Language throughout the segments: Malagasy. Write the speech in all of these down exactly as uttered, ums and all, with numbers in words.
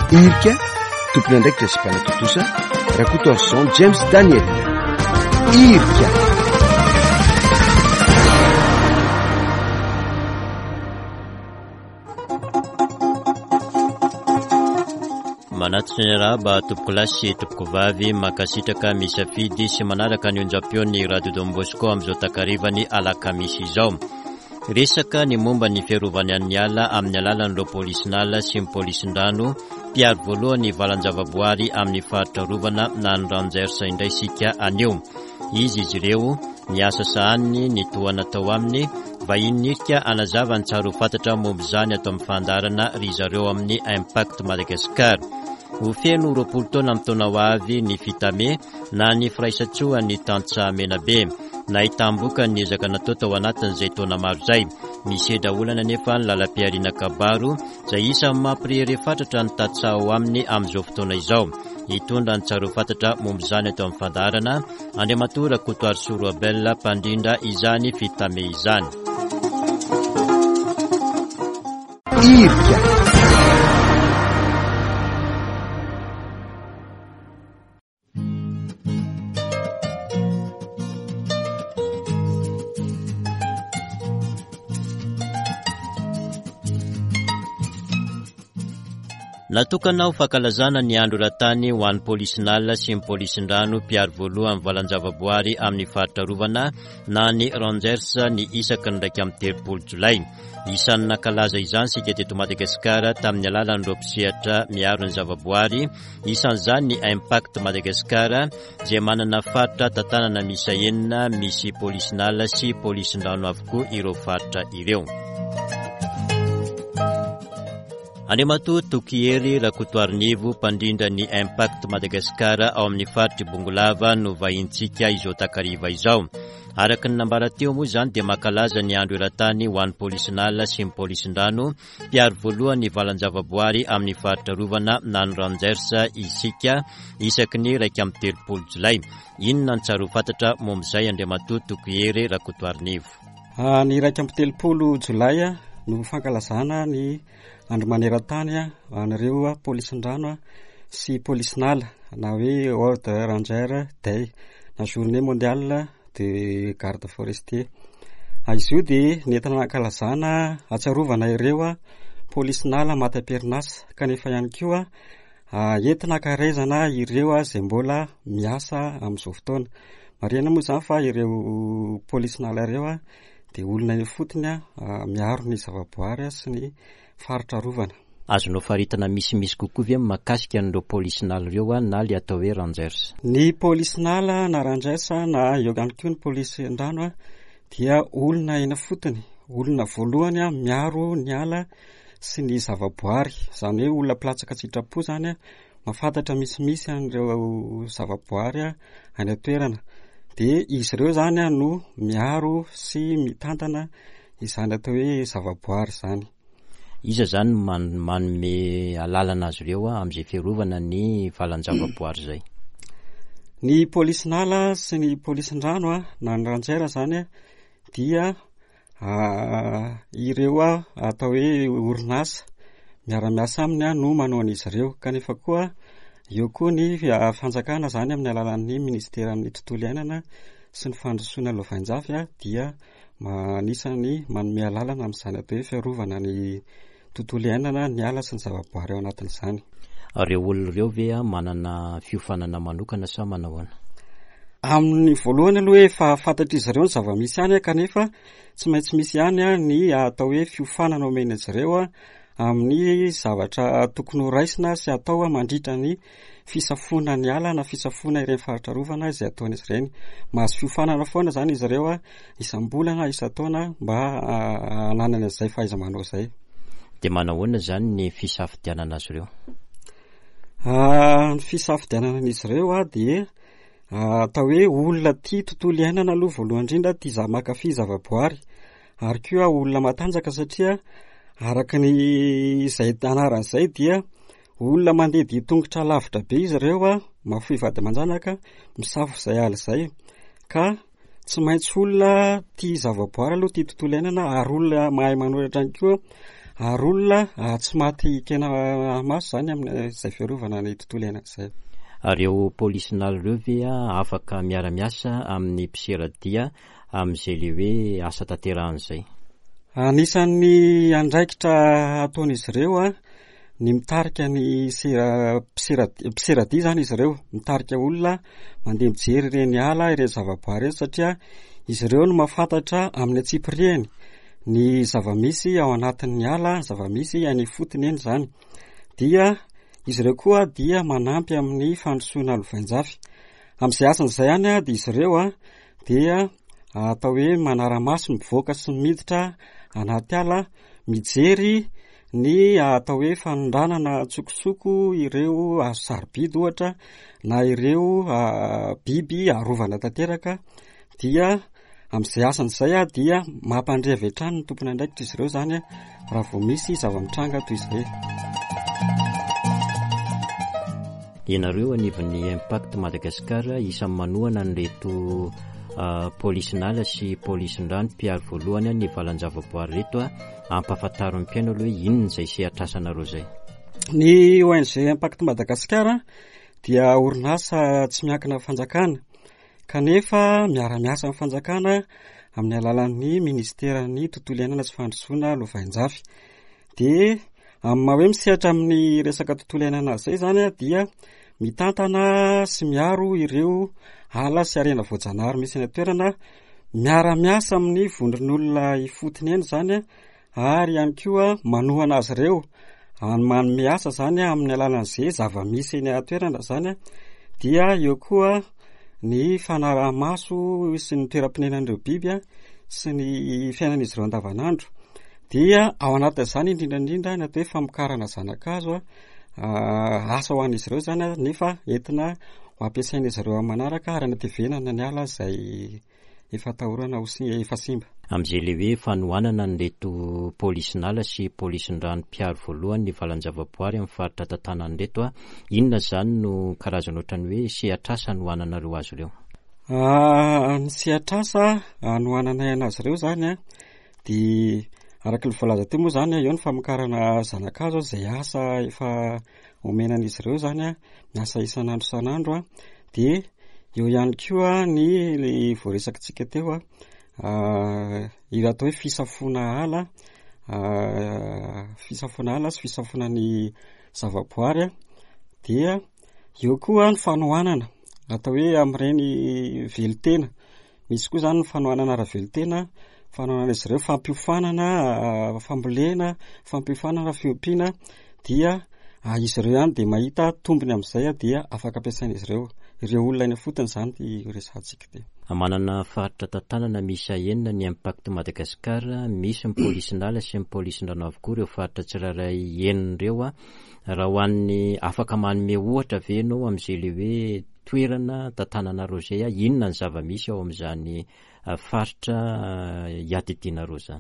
irika tompony andraikitra sy mpanatotosa rakotorson James Daniel irika manatitra ny araba tompoko lasy tompoko vavy makasitraka misafidy sy manaraka ny onjam-peon'ny Radio Don Bosco amin'izao takarivany alakamisy izao. Resaka ny momba ny fiarovany an'ny ala amin'ny alalan'ireo polisinala sy ny polisin-drano mpiaro voalohany valan-javaboary amin'ny faritra rovana na ny ranjersa indray sika anio. Izy izy ireo ny asa sahany ny toana tao aminy vahinirika anazava ny tsaro fantatra momba izany atao amin'ny fandarana ry zareo amin'ny Impact Madagascar. Ho feno roapolo taona amin'ny taona ho avy ny fitame na ny firaisatsoa ny tantsa menabe. Nahitam-boka ny ezaka natao tao anatin'izay taona maro izay. Misy daolana nefa ny lalam-piariana kabaro izay isan'ny mampirehire fatratra ny tantsa ao aminy amin'izao fotoana izao. Hitondra ny tsaro fantatra momba izany atao amin'ny fandarana Andriamatora Kotoary Soroabella mpandrindra izany fitame izany. Irika natokana ho fankalazana ny andro ratany ho an'ny polisinala sy ny polisin-drano mpiaro voalohany valan-javaboary amin'ny faritra rovana na ny ranjersa ny isaky ny raika amin'ny telopolo jolay. Isan'ny nankalaza izany sika teto Madagasikara tamin'ny alalan'ireo mpisehatra miaro ny zavaboary, isan'izany ny Impact Madagascar izay manana faritra tantanana misa enina misy polisinala sy polisin-drano avokoa ireo faritra ireo. Andriamato Tokiery Rakotoarinivo mpandrindra ny Impact Madagascar ao amin'ny faritra Bongolava no vahintsika izao takariva izao. Araka ny nambara teo moa izany dia mankalaza ny andro eran-tany ho an'ny polisinala sy ny polisin-drano mpiaro voalohany valan-javaboary amin'ny faritra rovana na ny ranjersa isika isaky ny raika amin'ny telopolo jolay. Inona ny tsaro fantatra momba izay Andriamato Tokiery Rakotoarinivo? Ny raika amin'ny telopolo jolay no fankalazana ny andro maneran-tany an'ireo polisin-drano sy polisinala na hoe ordre ranger day na journée mondiale de garde forestier. Izy io dia nentina nankalazana atsarovana ireo polisinala matam-perinasa kanefa ihany koa entina hankarezana ireo izay mbola miasa amin'izao fotoana. Marihana moa izany fa ireo polisinala ireo dia olona fotony miaro ny zavaboary sy ny faritra rovana. Azonao faritana misimisy kokoa ve makasika an'ireo polisinala ireo na le atao hoe ranjersa? Ny polisinala na ranjersa na eo ihany koa ny polisin-drano dia olona ena fotony, olona voalohany miaro ny ala sy ny zavaboary, izany hoe olona mpilatsaka sitrapo zany mafantatra misimisy an'ireo zavaboary any an-toerana. Dia izy ireo zany no miaro sy mitantana izany atao hoe zavaboary zany. Iza zany man, manome alalana azy ireo amin'izay fiarovana ny valan-javaboary zay? Ny polisinala sy ny polisin-drano na ny ranjera zany dia ireo atao hoe orinasa miara-miasa aminy no manao an'izy ireo. Kanefa koa eo koa ny fanjakana zany amin'ny alalan'ny ministeran'ny tontolo iainana sy ny fandrosoana lovain-jafy dia manisany manome alalana amin'izany atao hoe fiarovana ny tontolo iainana ny ala sy ny zavaboary ao anatin'izany. Ireo olona ireo ve manana fiofanana manokana sa manahoana? Amin'ny voalohany aloha efa fantatr'izy ireo ny zava-misy ihany kanefa tsy maintsy misy ihany ny atao hoe fiofanana omena izy ireo amin'ny zavatra tokony ho raisina sy atao mandritra ny fisafona ny ala na fisafona ireny faritra rovana izay ataon'izy ireny. Mahazo fiofanana foana zany izy ireo isam-bolana isa-taona mba hananana izay fahaiza-manao izay. Dia manahoana zany ny fisafidianana azy ireo? Ny fisafidianana an'izy ireo dia atao hoe olona tia tontolo iainana aloha voalohany indrindra, tia mankafy zavaboary, ary koa olona matanjaka satria araka ny izay anaran'izay dia olona mandeha dia tongotra lavitra be izy ireo mafoy vady aman-janaka misafo izay ala izay, ka tsy maintsy olona tia zavaboary aloha tia tontolo iainana ary olona mahay manoratra ihany koa ary olona tsy maty kena maso zany amin'izay fiarovana ny tontolo iainana izay. Ireo polisinala ireo ve afaka miara-miasa amin'ny mpiseradia amin'izay le hoe asa tanterahan'izay? Anisan'ny andraikitra ataon'izy ireo a ny mitarika ny mpiseradia zany izy ireo, mitarika olona mandeha mijery ireny ala ireny zavaboary ireny, satria izy ireo no mahafantatra amin'ny atsipiriany ny zavamisy ao anatin'ny ala, zavamisy any fotony eny zany. Dia izy ireo koa dia manampy amin'ny fandrosoana alovain-jafy. Amin'izay asan'izay any a dia izy ireo a dia atao hoe manara-maso mivoaka sy miditra anaty ala, mijery ny atao hoe fanondranana tsokosoko ireo azo sarobidy ohatra na ireo biby arovana tanteraka. Dia amin'izay asan'izay a dia mampandreva hatrany ny tompony andraikitra izy ireo zany a raha vao misy zava-mitranga toy izay. Ianareo anivon'ny Impact Madagasikara isan'ny manohana nyreto polisinala sy polisin-drano mpiaro voalohany ny valan-javaboary reto a ampafantaro ny mpiaino aloha hoe inona izay sehatrasanareo zay. Ny O N G Impact Madagasikara dia orinasa tsy miankina fanjakana kanefa miara-miasa amin'ny fanjakana amin'ny alalan'ny ministeran'ny tontolo iainana sy fandrosoana alovain-jafy. Dia amin'ny maha hoe misehatra amin'ny resaka tontolo iainana izay zany a dia mitantana sy miaro ireo ala sy arena voajanahary misy eny toerana, miara-miasa amin'ny vondron'olona ifotony eny zany a, ary ihany koa manohana azy ireo manome asa zany amin'ny alalan'izay zava-misy eny toerana zany a. Dia eo koa ny fanaraha-maso sy ny toeram-pinenan'ireo biby a sy ny fiainan'izy ireo andavanandro. Dia ao anatin'izany indrindrandrindra ny atao hoe famokarana zanak'hazo a, asa ho an'izy ireo zany a, nefa entina ho ampiasain'izy ireo amin'ny manaraka ary anatevenana ny ala izay efa atahorana ho efa simba. Amin'izay le hoe fanohanana nyreto polisinala sy polisin-drano mpiaro voalohany ny valan-javaboary amin'ny faritra tantanan'ireto a, inona zany no karazana ohatran'ny hoe sehatrasa anohananareo azy ireo? Ny sehatrasa anohanana azy ireo zany a dia araka ny voalaza teo moa zany eo ny famokarana zanak'hazo izay asa efa omenan'izy ireo zany a, miasa isan'andro isan'andro a. Dia eo ihany koa ny voaresakitsika teo a, io atao hoe fisafoana ala, fisafoana ala sy fisafoana ny zavaboary a. Dia eo koa ny fanohanana atao hoe amin'ireny velotena, misy koa zany ny fanohanana ara-velotena, fanohanana izy ireo fampiofanana, fambolena, fampiofanana, fiompiana. Dia izy ireo ihany dia mahita tombony amin'izay a dia afaka ampiasain'izy ireo, ireo olona eny fotony zany dia resantsika teo. Manana faritra tantanana miisa enina ny Impact Madagasikara, misy ny polisinala sy ny polisin-drano avokoa ireo faritra tsirairay enina ireo a. Raha ho an'ny afaka manome ohatra ve ianao amin'izay le hoe toerana tantananareo zay a, inona ny zava-misy ao amin'izany faritra iadidianareo zany?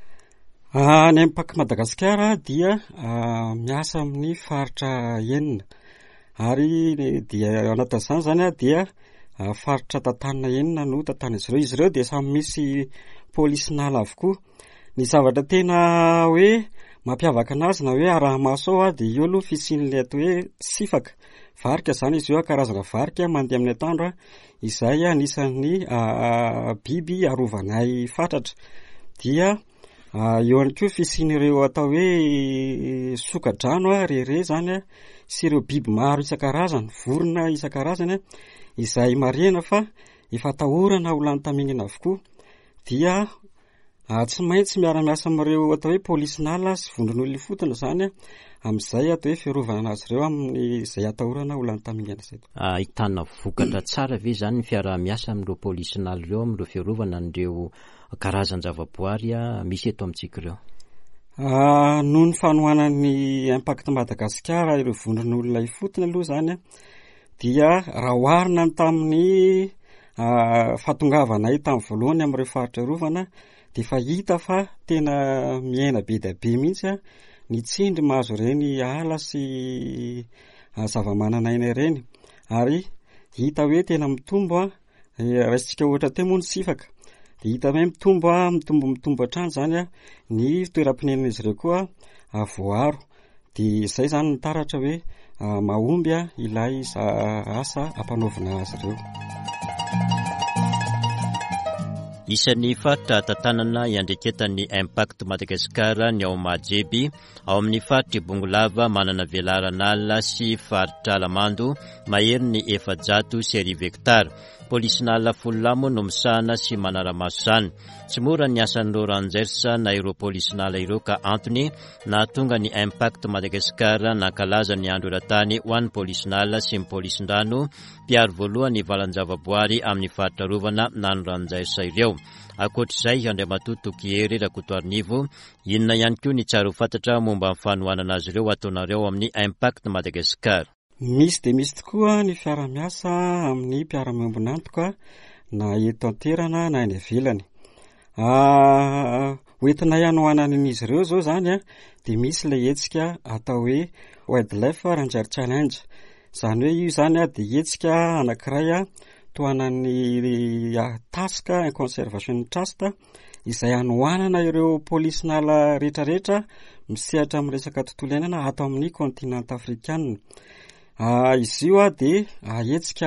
Ny Impact Madagasikara dia miasa amin'ny faritra enina ary dia anatin'izany zany a dia faritra tantanana enina no tantan'izy ireo. Izy ireo dia samy misy polisinala avokoa. Ny zavatra tena hoe mampiavaka anazy na hoe araha-maso ao a dia eo aloha fisian'ilay atao hoe sifaka, varika zany izy io, karazana varika mandeha amin'ny atandro a, izay anisan'ny biby arovanay fatratra. Dia eo ihany koa fisian'ireo atao hoe soka-drano a, rere zany a, sy ireo biby maro isan-karazany, vorona isan-karazany a, izay marena fa efa atahorana ho lany taminana avokoa. Dia tsy maintsy miara-miasa amin'ireo atao hoe polisinala sy vondron'olona ifotony zany a, amin'izay atao hoe fiarovana azy ireo amin'izay atahorana ho lany taminana izay. Ahitana vokatra tsara ve zany ny fiara-miasa amin'ireo polisinala ireo amin'ireo fiarovana an'ireo karazan-javaboary misy eto amintsika ireo? Noho ny fanohanan'ny Impact Madagasikara ireo vondron'olona ifotony aloha zany a, dia raha oharina tamin'ny fahatongavanay tamin'ny voalohany amin'ireo faritra irovana dia efa hita fa tena miaina be dia be mihitsy a ny tsindry mahazo ireny ala sy zava-mananaina ireny, ary hita hoe tena mitombo a. Raisitsika ohatra teo moa ny sifaka de hita hoe mitombo mitombo mitombo hatrany zany a ny toeram-pinenana izy ireo koa voaro de zay zany ny taratra hoe mahomby a ilay asa ampanaovina azy ireo. Isan'ny faritra tantanana iandreketan'ny Impact Madagasikara ny ao Mahajeby ao amin'ny faritra Bongolava manana velaran'ala sy faritra Alamando mahery ny efajato sy arivo hektara. Polisinala Folamo no misahana sy manara-maso zany. Tsy mora ny asan'ireo ranjersa na ireo polisinala ireo ka antony na tonga ny Impact Madagasikara nankalaza ny andro eran-tany ho an'ny polisinala sy ny polisin-drano mpiaro voalohany valan-javaboary amin'ny faritra rovana na ny ranjersa ireo. Akoatr'izay Andriamatoto Tokiery Rakotoarinivo inona ihany koa ny tsara ho fantatra momba ny fanohanana azy ireo ataonareo amin'ny Impact Madagasikara. Misy de misy tokoa ny fiara-miasa amin'ny mpiara-miombona antoka na eto an-toerana na eny ivelany. Hoentina hanohanana an'izy ireo zao zany a de misy ilay hetsika atao hoe Wildlife Ranger Challenge. Zany hoe io zany a de hetsika anankiray a toanan'ny taska en conservation trust izay hanohanana ireo polisinala rehetrarehetra misehatra amin'ny resaka tontolo iainana ato amin'ny kontinanta afrikanina. Izy io a de hetsika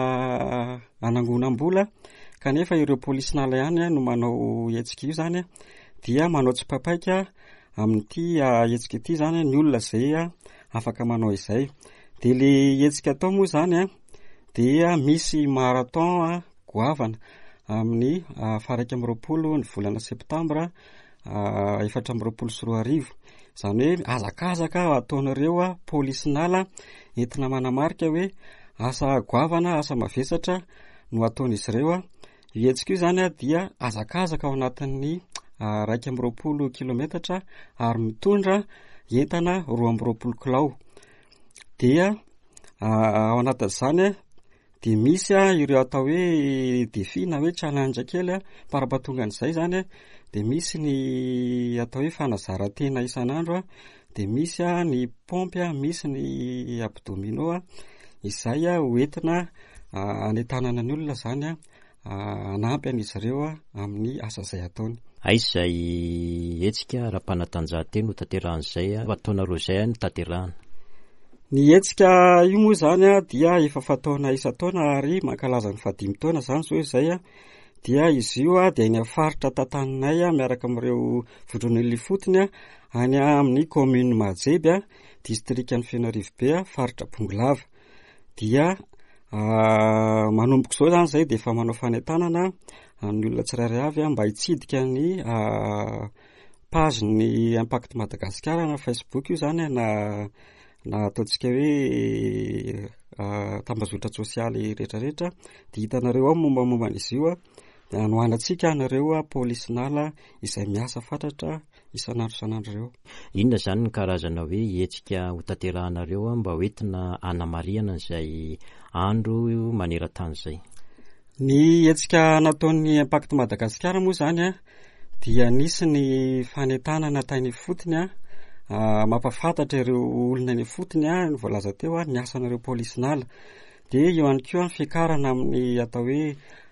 anangonam-bola kanefa ireo polisinala ihany no manao hetsika io zany dia manao tsipapaika amin'ity hetsika ity zany ny olona zay afaka manao izay. De le hetsika atao moa zany dia misy marathon goavana amin'ny faraika amby roapolo ny volana septambra efatra amby roapolo sy roa arivo. Zany hoe azakazaka ataonareo polisinala entina manamarika hoe asa goavana asa mavesatra no ataon'izy ireo. Io hetsika io zany dia azakazaka ao anatin'ny raika amby roapolo kilometatra ary mitondra entana roa amby roapolo kilao. Dia ao anatin'izany de misy ireo atao hoe défi na hoe challenge kely parapatonga an'izay zany de misy ny atao hoe fanazarantena isan'andro de misy ny pompy misy ny abdominaux izay hoentina anetanana ny olona zany anampy an'izy ireo amin'ny asa izay ataony. Aizay hetsika raha-panatanjahantena ho tanteran'izay ataonareo zay ny tanterahana. Ny hetsika io moa zany dia efa fataona isan-taona ary mankalaza ny fadimy taona zany zao izay dia izy io dia any faritra tantaninay miaraka amin'ireo vondron'ilay fotony any amin'ny commune Mahajeby district ny Fianarivbe faritra Bongolava. Dia manomboka izao zany zay dia efa manao fanentanana ny olona tsirairay avy mba hitsidika ny page ny Impact Madagasikara na Facebook io zany na na ataontsika hoe tambazotra sosialy rehetrarehetra dia hitanareo ao mombamomba an'izy io dia hanohanantsika anareo polisinala izay miasa fatratra isan'andro isan'andro ireo. Inona zany ny karazana hoe hetsika ho tanterahanareo mba hoentina hanamariana izay andro maneran-tany izay? Ny hetsika nataon'ny Impact Madagasikara moa zany dia nisy ny fanentanana tany fotony mampafantatra ireo olona ny fotony ny voalaza teo ny asan'ireo polisinala. Dia eo ihany koa fiakarana amin'ny atao hoe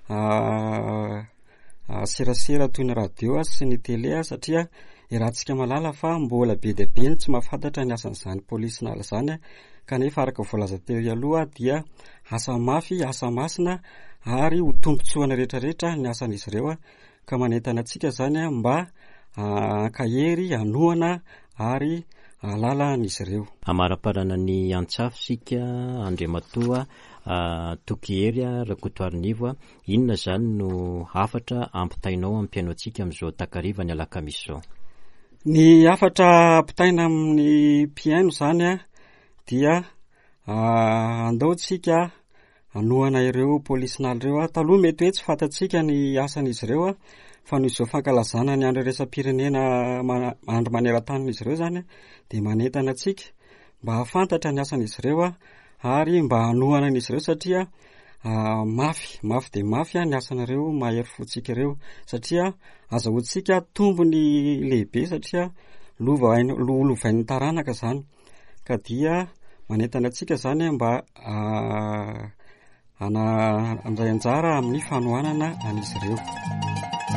serasera toy ny radio sy ny tele satria irantsika malala fa mbola be dia be ny tsy mahafantatra ny asan'izany polisinala zany kanefa araka voalaza teo aloha dia asa mafy asa masina ary ho tombontsoana rehetrarehetra ny asan'izy ireo ka manentana antsika zany mba ankahery hanohana ary alala n'izy ireo. Amara-parana ny antsafy sika Andriamatoa Tokiery Rakotoarinivo, inona zany no hafatra ampitainao ampiaino antsika amin'izao takariva ny alakamisy izao? Ny hafatra ampitaina amin'ny mpiaino zany dia andaontsika hanohana ireo polisinala ireo. Taloha mety hoe tsy fantatsika ny asan'izy ireo fa noho izao fankalazana ny andro iraisam-pirenena andro maneran-tanin'izy ireo zany dia manentana antsika mba hafantatra ny asan'izy ireo ary mba hanohana an'izy ireo satria mafy mafy dia mafy ny asan'ireo mahery fotsika ireo satria azahoantsika tombony lehibe satria lovain'ny taranaka zany ka dia manentana antsika zany mba ana amin'izay anjara amin'ny fanohanana an'izy ireo.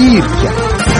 irika.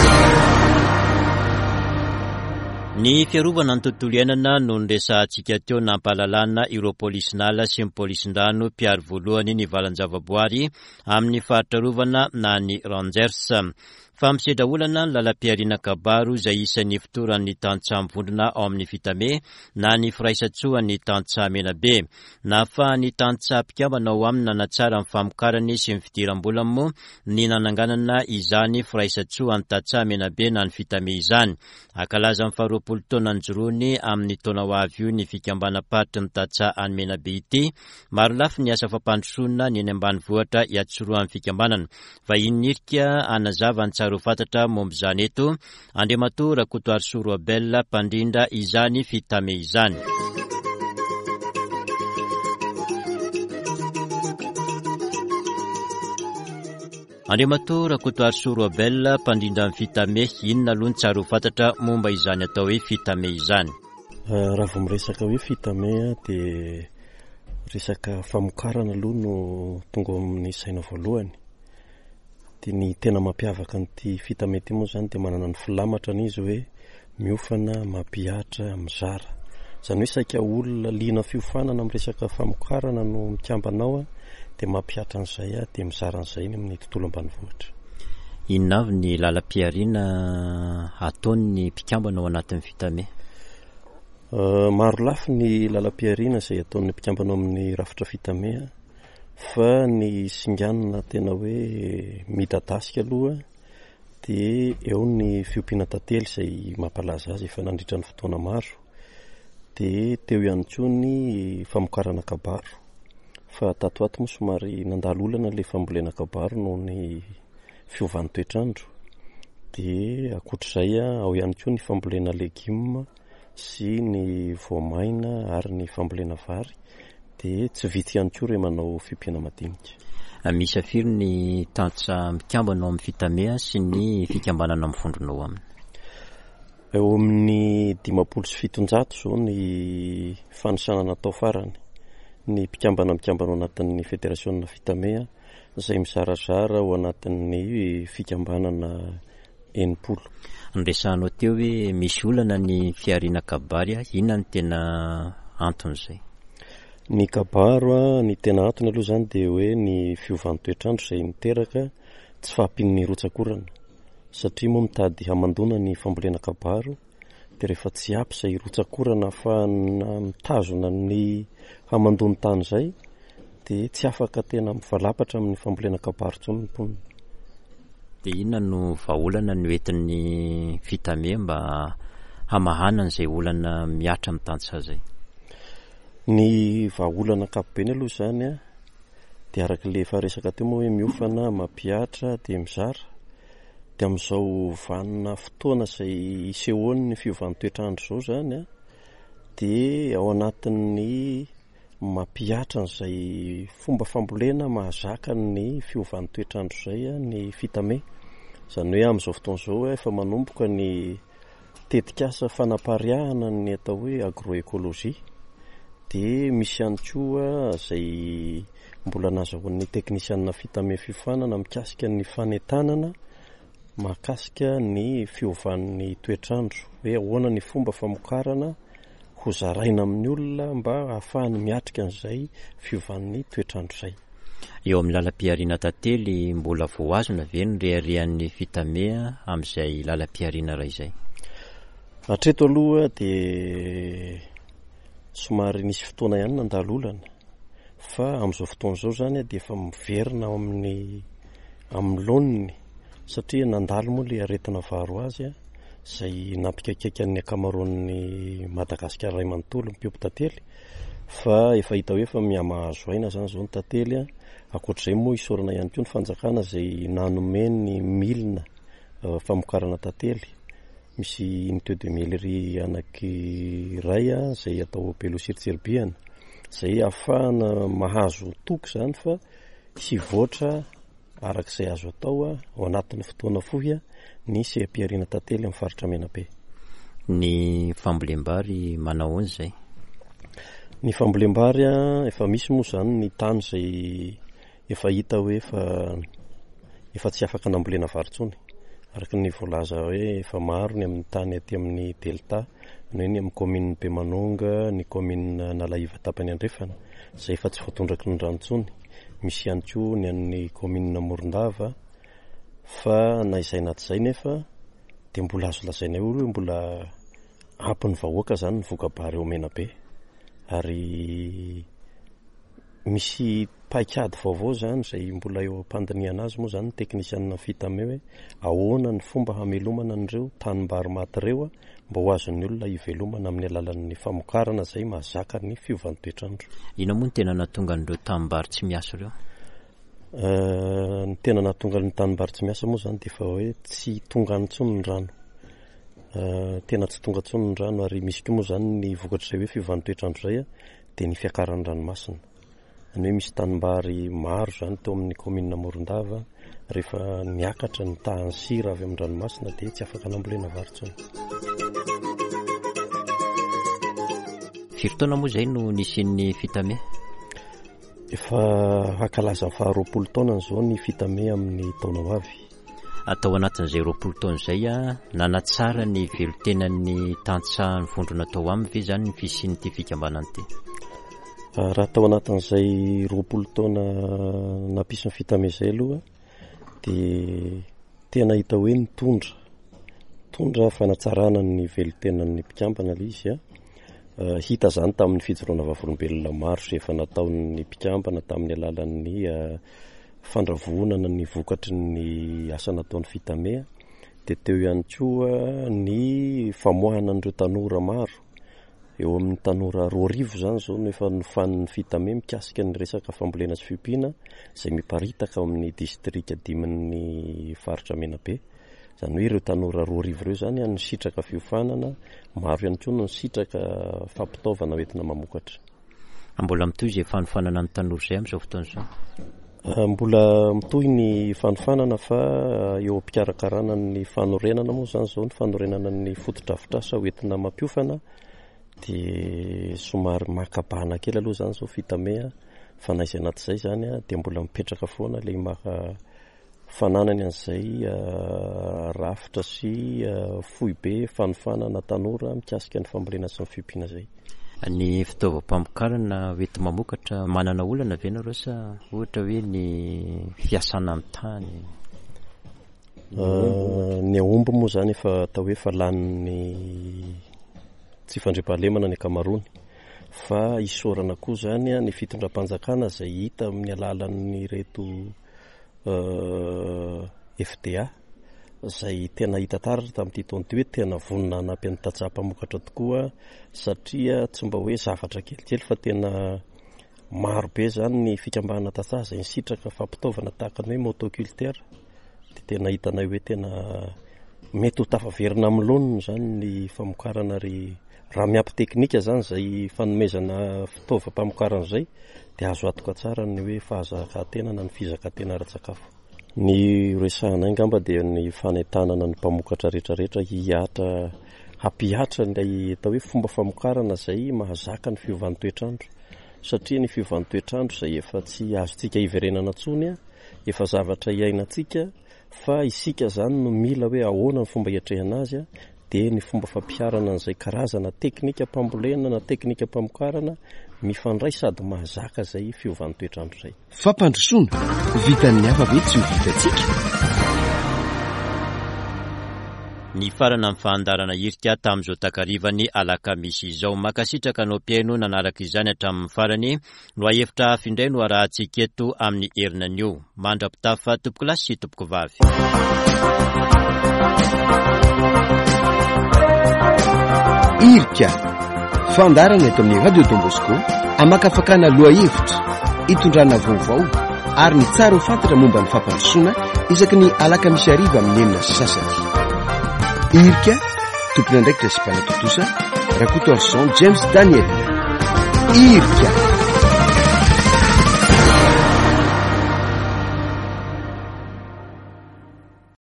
Ny fiarovana ny tontolo iainana no niresantsika teo nampahalalana ireo polisinala sy ny polisin-drano mpiary voalohany ny valan-javaboary amin'ny fahatarovana na ny Rangers. Fampisedra olana ny lalam-piariana kabaro izay isan'ny fitoran'ny tantsamivondrona ao amin'ny Vitame na ny firaisatsoan'ny tantsamenabe. Na fa ny tantsapikambana ao aminy nanatsara amin'ny famokarany sy ny fidiram-bola moa ny nananganana izany firaisatsoan'ny tantsamenabe na ny Vitame izany. Akalaza amin'ny faharoapolo taona njorony amin'ny taona ho avy io ny fikambanam-patry ny tantsa anymenabe ity. Maro lafy ny asa fampandrosoana ny eny ambanivohitra iatsoroan'ny fikambanana. Vahiny nirika anazava ny tsara ho fantatra momba izany eto. Andriamatoa Rakotoary Soroabel mpandrindra izany Vitame izany. Andriamatoa Rakotoary Soroabel mpandrindra amin'ny Vitame, inona aloha ny tsara ho fantatra momba izany atao hoe Vitame izany? Raha vao miresaka hoe Vitame dia resaka famokarana aloha no tonga amin'ny saina voalohany. Dia ny tena mampiavaka an'ity Vitame ity moa izany dia manana ny filamatrany izy hoe miofana, mampihatra, mizara. Izany hoe saika olona liana fiofanana amin'ny resaka famokarana no mikambanao dia mampihatra an'izay dia mizara an'izay amin'ny tontolo ambanivohitra. Inona avy ny lalam-piariana ataon'ny mpikambana ao anatin'ny Vitame? Maro lafy ny lalam-piariana izay ataon'ny mpikambana amin'ny rafitra Vitame, fa ny singanina tena hoe midadasika aloha dia eo ny fiompiana tantely izay mampalaza azy efa nandritra ny fotoana maro, dia teo ihany koa ny famokarana kabaro. Fa tato ato moa somary nandalo olana ilay fambolena kabaro noho ny fiovan'ny toetrandro. Dia ankoatr'izay ao ihany koa ny fambolena legioma sy ny voamaina ary ny fambolena vary. Dia tsy vitsy ihany koa ireo manao fiompiana madinika. Misy afiry ny tantsa mikambana ao amin'ny Vitame sy ny fikambanana mifondronao aminy? Eo amin'ny dimapolo sy fitonjato izao ny fanisana natao farany. Ny mpikambana mikambana ao anatin'ny federasiona Vitame izay mizarazara ao anatin'ny fikambanana enimpolo. Niresahanao teo hoe misy olana ny fiariana kabary, inona ny tena anton'izay? Ny kabaro ny tena antony aloha izany dia hoe ny fiovan'ny toetrandro izay miteraka tsy fahampian'ny rotsakorana. Satria moa mitady hamandona ny fambolena kabaro dia rehefa tsy ampy izay rotsakorana ahafahana mitazona ny hamandony tany izay dia tsy afaka tena mivalapatra amin'ny fambolena kabaro intsony ny mponina. Dia inona no vahaolana no entin'ny Vitame mba hamahana an'izay olana miatra amin'ny tantsa izay? Ny vahaolana ankapobeny aloha izany dia arak'ilay efa resaka teo moa hoe miofana, mampihatra dia mizara. Dia amin'izao vanona fotoana izay isehoan'ny fiovan'ny toetrandro izao izany dia ao anatin'ny mampihatra an'izay fomba fambolena mahazaka ny fiovan'ny toetrandro izay ny Vitame. Izany hoe amin'izao fotoana izao efa manomboka ny tetikasa fanapariahana ny atao hoe agroekôlôjia. Dia misy ihany koa izay mbola nazahoan'ny teknisianina Vitame fiofanana mikasika ny fanentanana mahakasika ny fiovan'ny toetrandro, hoe ahoana ny fomba famokarana ho zaraina amin'ny olona mba ahafahany miatrika an'izay fiovan'ny toetrandro izay. Eo amin'ny lalam-piariana tantely mbola voazona ve ny reharehan'ny Vitame amin'izay lalam-piariana iray izay? Hatreto aloha dia somary nisy fotoana ihany nandalo olana, fa amin'izao fotoana izao izany dia efa miverina ao amin'ny amin'ny laoniny, satria nandalo moa ilay aretina varo azy izay nampikaikaika ny akamaroan'ny Madagasikara iray manontolo mipiompy tantely, fa efa hita hoe efa miamahazo aina izany izao ny tantely. Ankoatr'izay moa isorana ihany koa ny fanjakana izay nanome ny milina famokarana tantely. Misy unité de mêlerie anankiray izay atao Belosirtserbiana izay ahafahana mahazo toky izany fa sy voatra arak'izay azo atao ao anatin'ny fotoana fohy ny sehampiariana tantely amin'ny faritra Menabe. Ny fambolem-bary manao an'izay? Ny fambolem-bary efa misy moa izany ny tany izay efa hita hoe efa efa tsy afaka nambolena vary intsony. araka ny voalaza hoe efa maro ny amin'ny tany aty amin'ny delta ny hoe ny amin'ny commune Bemanonga, ny commune Nalaiva tapany andrefana zay efa tsy voatondraky ny ranontsony. Misy ihany koa ny an'ny commune Morondava fa na izay naty zay nefa dia mbola azo lazaina eo hoe mbola ampy ny vahoaka zany ny vokabary eo Menabe, ary misy paikady vaovao zany zay mbola eo ampandiniana azy moa zany teknisianina fitame hoe ahoana ny fomba hamelomana an'ireo tanimbary maty ireo mba ho azon'ny olona hivelomana amin'ny alalan'ny famokarana zay mahazaka ny fiovan'ny toetrandro. Ina moa ny tena nahatonga an'ireo tanimbary tsy miasa ireo? Ny tena nahatonga ny tanimbary tsy miasa moa zany dia efa hoe tsy tonga ntsony ny rano, tena tsy tonga ntsony ny rano, ary misy koa moa zany ny vokatra zay hoe fiovan'ny toetrandro zay dia ny fiakaran'ny ranomasina. Ny hoe misy tanimbary maro zany teo amin'ny commune Morondava, rehefa niakatra ny tahany sira avy amin'ny ranomasina dia tsy afaka nambolena vary intsony. Firy taona moa zay no nisian'ny Fitame? Efa hakalaza faharoapolo taona zao ny Fitame amin'ny taona ho avy. Atao anatin'izay roapolo taona zay a nanatsara ny velotenan'ny tantsaha ny vondrona tao aminy ve zany ny fisian'ity fikambanana ity? Raha tao anatin'izay roapolo taona nampisy ny Fitame zay aloha dia tena hita hoe nitondra tondra fanatsarana ny velotenan'ny mpikambana ilay izy a. Hita zany tamin'ny fijoroana vavolombelona maro sy efa nataon'ny mpikambana tamin'ny alalan'ny fandravonana ny vokatry ny asa nataon'ny Fitame, dia teo ihany koa ny famoahana an'ireo tanora maro. Eo amin'ny tanora roa arivo zany zao no efa nofanin'ny Fitame mikasika ny resaka fambolena sy fiompiana izay miparitaka amin'ny distrika dimin'ny faritra Menabe. Zany hoe ireo tanora roa arivo ireo zany ny sitraka fiofanana, maro ihany koa ny sitraka fampitaovana hoentina mamokatra. Mbola mitohy izay fanofanana ny tanora izay amin'izao fotoana izao? Mbola mitohy ny fanofanana fa eo am-pikarakarana ny fanorenana moa zany zao, ny fanorenana ny fotodrafitrasa hoentina mampiofana dia somary makabana kely aloha zany zao Fitame, fa na izay anaty izay zany dia mbola mipetraka foana ilay maka fananany an'izay rafitra sy foibe fanofanana tanora mikasika ny fambolena sy ny fiompiana zay. Ny fitaovam-pamokarana hoentina mamokatra manana olana ve nareo sa ohatra hoe ny fiasana amin'ny tany? Ny aomby moa zany efa atao hoe efa lanin'ny tsy fandriam-pahalemana ny akamarony, fa isorana koa zany ny fitondram-panjakana zay hita amin'ny alalan'ny reto F D A zay tena hita taratra tamin'ity taona ity hoe tena vonona hanampy ny tantsaha-mpamokatra tokoa, satria tsy mba hoe zavatra kelikely fa tena maro be zany ny fikambahana tantsaha zay nisitraka fampitaovana tahaka ny hoe motoculteur, dia tena hitanay hoe tena mety ho tafaverina amin'ny laoniny zany ny famokarana, ary raha miampy teknika zany zay fanomezana fitaovam-pamokarana zay dia azo atoka tsara ny hoe fahazaka-tena na ny fizaka-tena ara-tsakafo. Ny resahanay ngamba dia ny fanentanana ny mpamokatra rehetrarehetra hihatra hampihatra ilay atao hoe fomba famokarana zay mahazaka ny fiovan'ny toetrandro, satria ny fiovan'ny toetrandro zay efa tsy azontsika hiverenana intsony, efa zavatra iainantsika, fa isika zany no mila hoe ahoana ny fomba hiatrehana azy, dia ny fomba fampiarana an'izay karazana teknika mpambolena na teknika mpamokarana mifandray sady mahazaka zay fiovan'ny toetrandro zay. Fampandrosoana vitan'ny hafa ve tsy ho vitantsika? Ny farana amin'ny fahandarana irika tamin'izao takarivany alakamisy izao. Makasitraka anao mpiaino nanaraka izany hatramin'ny farany no ahefitra afindray no arahantsika eto amin'ny herinan'io. Mandrapitafa tompoko lahy sy tompoko vavy. Irika fandarana eto amin'ny Radio Don Bosco amakafakana loha-hevitra hitondrana vaovao ary ny tsara ho fantatra momba ny fampandrosoana isaky ny alakamisy ariva amin'ny enina sy sasany. Irika tompony andraikitra sy mpanatotosa Rakoto Arson James Daniel. Irika